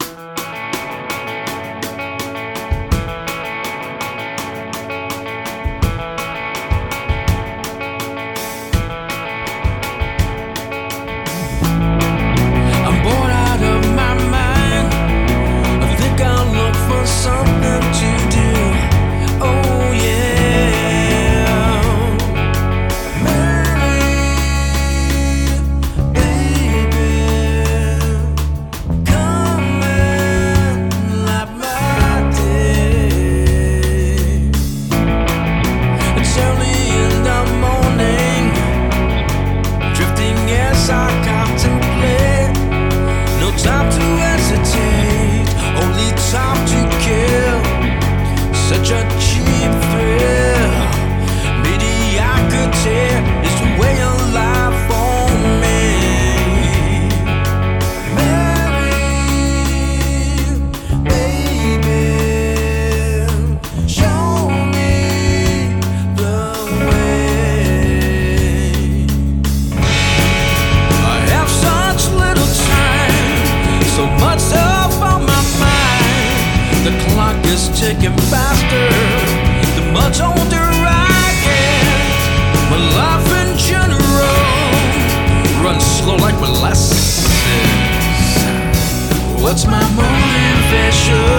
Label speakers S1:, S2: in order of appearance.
S1: Time to hesitate, only time to kill. Such a cheap thrill. Mediocrity is the way of life for me. Mary, baby, show me the way. I have such little time, so much stuff on my mind. The clock is ticking faster, the much older I get. My life in general runs slow like molasses. What's my motivation?